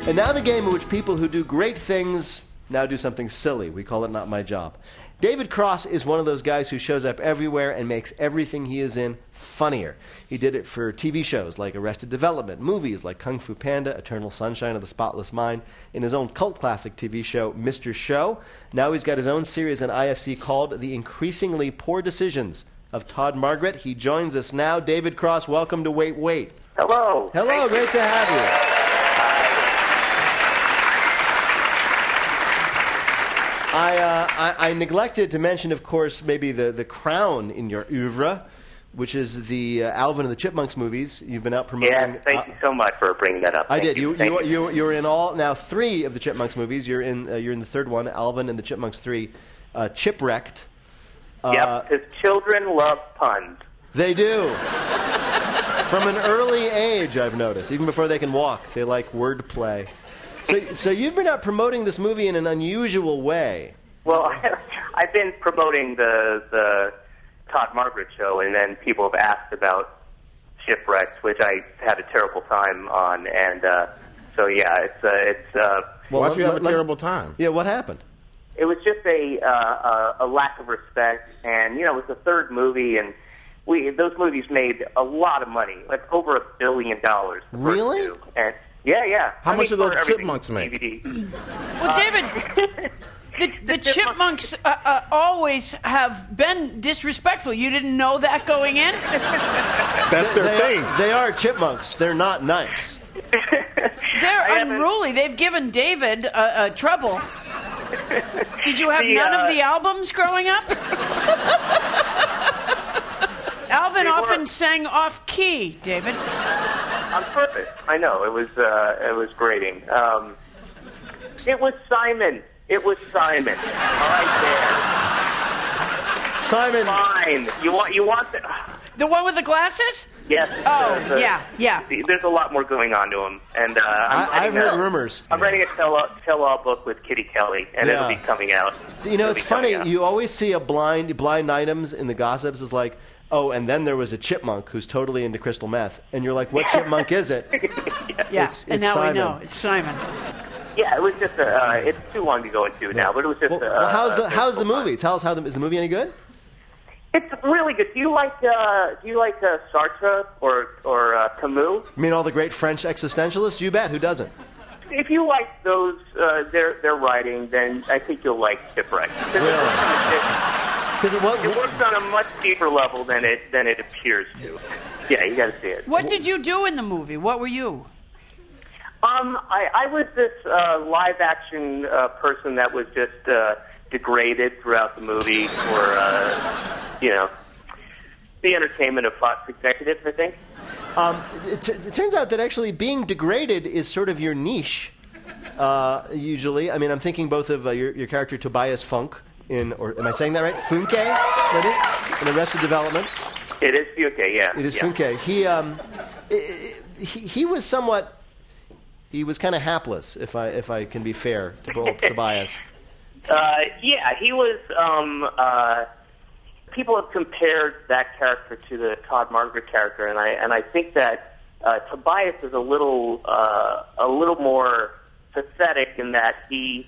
And now the game in which people who do great things now do something silly. We call it Not My Job. David Cross is one of those guys who shows up everywhere and makes everything he is in funnier. He did it for TV shows like Arrested Development, movies like Kung Fu Panda, Eternal Sunshine of the Spotless Mind, in his own cult classic TV show, Mr. Show. Now he's got his own series on IFC called The Increasingly Poor Decisions of Todd Margaret. He joins us now. David Cross, welcome to Wait, Wait. Hello. Hello, great to have you. I neglected to mention, of course, maybe the crown in your oeuvre, which is the Alvin and the Chipmunks movies. You've been out promoting. Yes, thank you so much for bringing that up. I did. You're in all now 3 of the Chipmunks movies. You're in the third one, Alvin and the Chipmunks 3, Chipwrecked. Yep, because children love puns. They do. From an early age, I've noticed, even before they can walk, they like wordplay. So you've been out promoting this movie in an unusual way. Well, I've been promoting the Todd Margaret show, and then people have asked about Shipwrecked, which I had a terrible time on, and so yeah, it's. Well, why'd you have a terrible time? Yeah, what happened? It was just a lack of respect, and it was the third movie, and those movies made a lot of money, like over $1 billion. Really? And yeah. How much of those Chipmunks make? DVD. Well, David, the Chipmunks always have been disrespectful. You didn't know that going in? That's their thing. They are chipmunks. They're not nice. They're unruly. They've given David trouble. Did you have none of the albums growing up? Alvin often sang off key, David. On purpose. I know. It was grating. It was Simon. It was Simon. All right there. Simon. Fine. You want the one with the glasses? Yes. Oh, yeah. There's a lot more going on to him, and I've heard rumors. I'm writing a tell-all book with Kitty Kelly, and it'll be coming out. It's funny. You always see a blind items in the gossips. It's like, oh, and then there was a chipmunk who's totally into crystal meth, and you're like, what chipmunk is it? Yeah, it's and now Simon. we know it's Simon. Yeah, it was just it's too long to go into now, but it was just. How's the movie? Tell us is the movie any good? It's really good. Do you like Sartre or Camus? You mean all the great French existentialists? You bet. Who doesn't? If you like those their writing, then I think you'll like Shipwrecked. Because it works on a much deeper level than it appears to. Yeah, you got to see it. What did you do in the movie? What were you? I was this live action person that was just degraded throughout the movie for the entertainment of Fox executives, I think. It turns out that actually being degraded is sort of your niche, usually. I mean, I'm thinking both of your character Tobias Funk or am I saying that right? Funke, maybe? In Arrested Development. It is Funke, yeah. It is Funke. He was somewhat... He was kind of hapless, if I can be fair to Tobias. Yeah, he was... people have compared that character to the Todd Margaret character, and I think that Tobias is a little more pathetic in that he's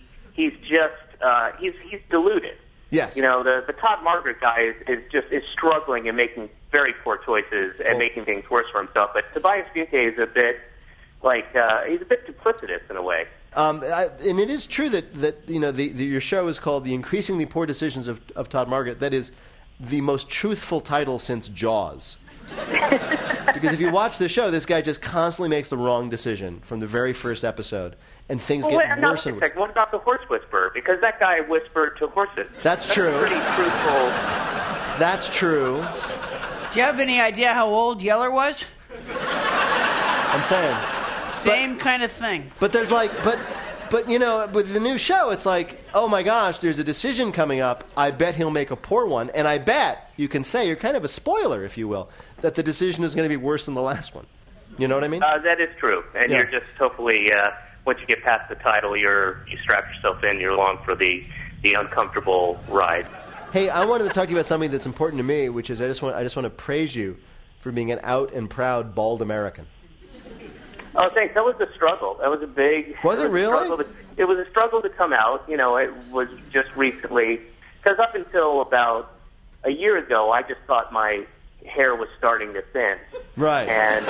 deluded. Yes. The Todd Margaret guy is struggling and making very poor choices and making things worse for himself. But Tobias Funke is a bit he's a bit duplicitous in a way. And it is true that your show is called The Increasingly Poor Decisions of Todd Margaret. That is the most truthful title since Jaws. Because if you watch the show, this guy just constantly makes the wrong decision from the very first episode, and things get worse and worse. What about the horse whisperer? Because that guy whispered to horses. That's true. Pretty truthful. That's true. Do you have any idea how old Yeller was? I'm saying. Same kind of thing. But there's But, with the new show, it's like, oh, my gosh, there's a decision coming up. I bet he'll make a poor one. And I bet, you can say, you're kind of a spoiler, if you will, that the decision is going to be worse than the last one. You know what I mean? That is true. And you're just hopefully, once you get past the title, you strap yourself in, you're along for the uncomfortable ride. Hey, I wanted to talk to you about something that's important to me, which is I just want to praise you for being an out and proud bald American. Oh, thanks. That was a struggle. That was a big... Was it really? It was a struggle to come out. You know, it was just recently... Because up until about a year ago, I just thought my hair was starting to thin. Right. And...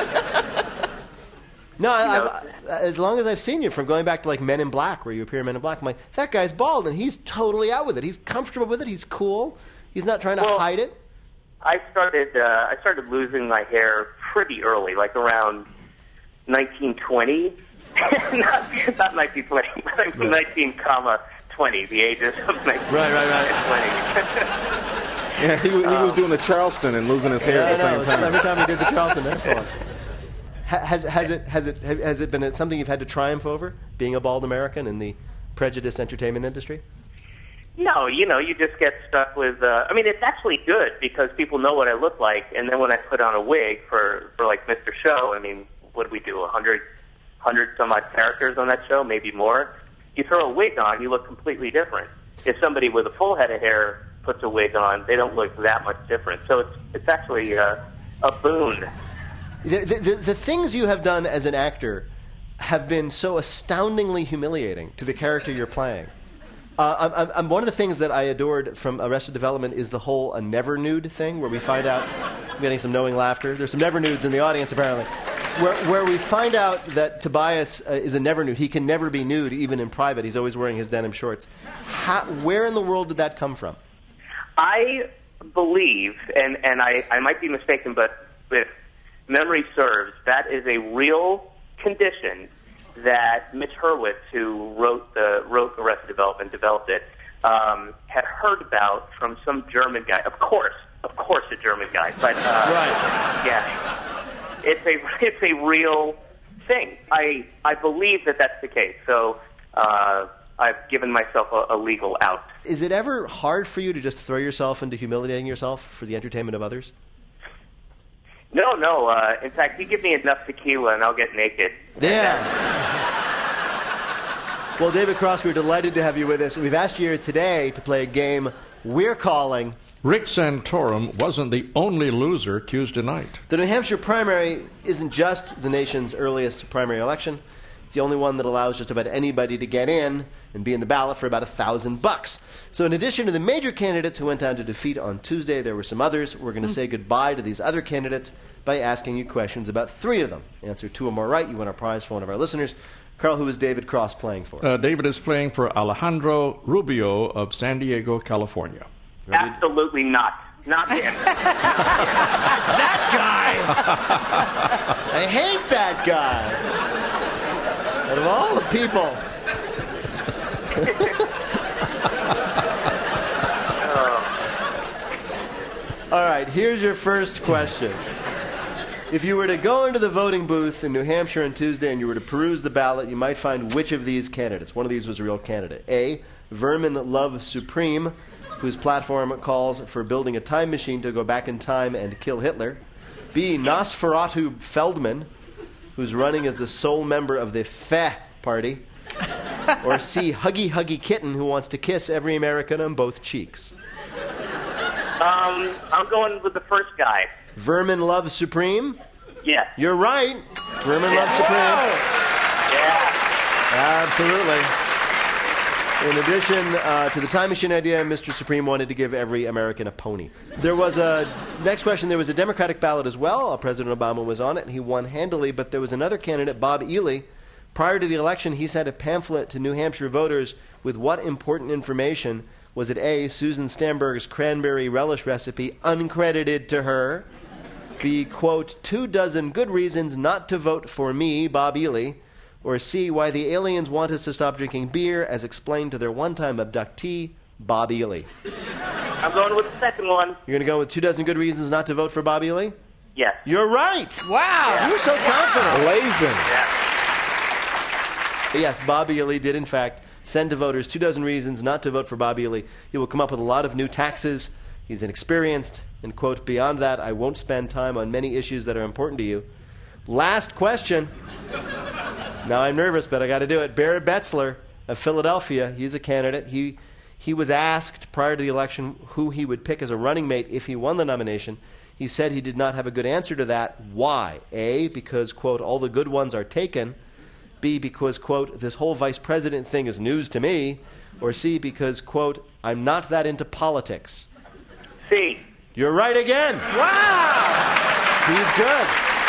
No, as long as I've seen you, from going back to like Men in Black, where you appear in Men in Black, I'm like, that guy's bald, and he's totally out with it. He's comfortable with it. He's cool. He's not trying to hide it. I started losing my hair pretty early, like around 1920. not 1920, but 19,20, the ages of 1920. Yeah, he was doing the Charleston and losing his hair at the same time. Every time he did the Charleston, that's fun. Has it been something you've had to triumph over, being a bald American in the prejudiced entertainment industry? No, you just get stuck with... I mean, it's actually good because people know what I look like, and then when I put on a wig for like Mr. Show, I mean, what did we do, 100 some odd characters on that show, maybe more? You throw a wig on, you look completely different. If somebody with a full head of hair puts a wig on, they don't look that much different. So it's actually a boon. The things you have done as an actor have been so astoundingly humiliating to the character you're playing. One of the things that I adored from Arrested Development is the whole never nude thing, where we find out, I'm getting some knowing laughter, there's some never nudes in the audience apparently, where we find out that Tobias is a never nude. He can never be nude, even in private. He's always wearing his denim shorts. Where in the world did that come from? I believe, and I might be mistaken, but if memory serves, that is a real condition that Mitch Hurwitz, who wrote Arrested Development, developed it, had heard about from some German guy. Of course, a German guy. But right, yeah, it's a real thing. I believe that that's the case. So I've given myself a legal out. Is it ever hard for you to just throw yourself into humiliating yourself for the entertainment of others? No. In fact, you give me enough tequila and I'll get naked. Yeah. Well, David Cross, we're delighted to have you with us. We've asked you here today to play a game we're calling... Rick Santorum wasn't the only loser Tuesday night. The New Hampshire primary isn't just the nation's earliest primary election. It's the only one that allows just about anybody to get in and be in the ballot for about $1,000. So in addition to the major candidates who went down to defeat on Tuesday, there were some others. We're going to say goodbye to these other candidates by asking you questions about 3 of them. Answer 2 or more right, you win our prize for one of our listeners. Carl, who is David Cross playing for? David is playing for Alejandro Rubio of San Diego, California. Ready? Absolutely not. Not him. That guy! I hate that guy. Out of all the people. All right, here's your first question. If you were to go into the voting booth in New Hampshire on Tuesday and you were to peruse the ballot, you might find which of these candidates. One of these was a real candidate. A, Vermin Love Supreme, whose platform calls for building a time machine to go back in time and kill Hitler. B, Nosferatu Feldman, who's running as the sole member of the Feh Party. Or C, Huggy Huggy Kitten, who wants to kiss every American on both cheeks. I'm going with the first guy. Vermin Love Supreme? Yes. You're right. Vermin Love Supreme. Yeah. Absolutely. In addition to the time machine idea, Mr. Supreme wanted to give every American a pony. Next question, there was a Democratic ballot as well. President Obama was on it, and he won handily, but there was another candidate, Bob Ely. Prior to the election, he sent a pamphlet to New Hampshire voters with what important information? Was it A, Susan Stamberg's cranberry relish recipe, uncredited to her? B, quote, 24 good reasons not to vote for me, Bob Ely? Or C, why the aliens want us to stop drinking beer, as explained to their one-time abductee, Bob Ely? I'm going with the second one. You're going to go with 24 good reasons not to vote for Bob Ely? Yes. You're right. Wow. Yeah. You're so confident. Blazing. Yeah. But yes, Bob Ely did, in fact, send to voters 24 reasons not to vote for Bob Ely. He will come up with a lot of new taxes. He's inexperienced. And, quote, beyond that, I won't spend time on many issues that are important to you. Last question. Now I'm nervous, but I got to do it. Barrett Betzler of Philadelphia, he's a candidate. He was asked prior to the election who he would pick as a running mate if he won the nomination. He said he did not have a good answer to that. Why? A, because, quote, all the good ones are taken. B, because, quote, this whole vice president thing is news to me. Or C, because, quote, I'm not that into politics. C. You're right again. Wow. He's good.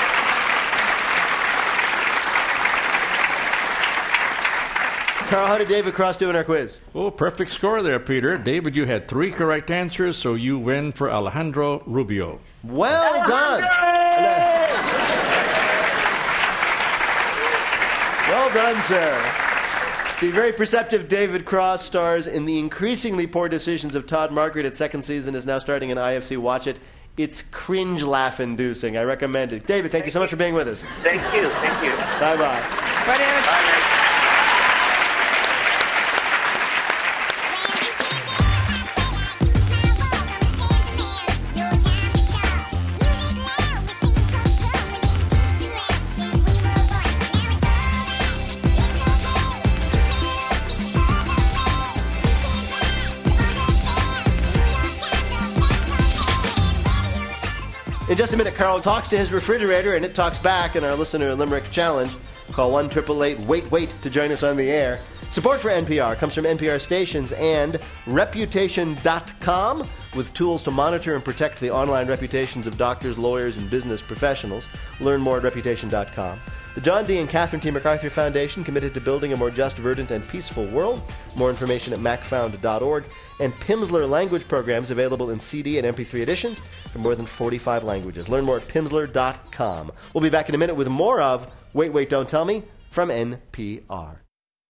Carl, how did David Cross do in our quiz? Oh, perfect score there, Peter. David, you had 3 correct answers, so you win for Alejandro Rubio. Well done. Well done, sir. The very perceptive David Cross stars in the increasingly poor decisions of Todd Margaret. Its second season is now starting in IFC. Watch it. It's cringe laugh-inducing. I recommend it. David, thank you so much for being with us. Thank you. Thank you. Bye-bye. Bye, David. Bye, man. In just a minute, Carl talks to his refrigerator, and it talks back in our Listener Limerick Challenge. Call 1-888-WAIT-WAIT to join us on the air. Support for NPR comes from NPR stations and Reputation.com, with tools to monitor and protect the online reputations of doctors, lawyers, and business professionals. Learn more at Reputation.com. The John D. and Catherine T. MacArthur Foundation, committed to building a more just, verdant, and peaceful world. More information at macfound.org. And Pimsleur language programs available in CD and MP3 editions from more than 45 languages. Learn more at Pimsleur.com. We'll be back in a minute with more of Wait, Wait, Don't Tell Me from NPR.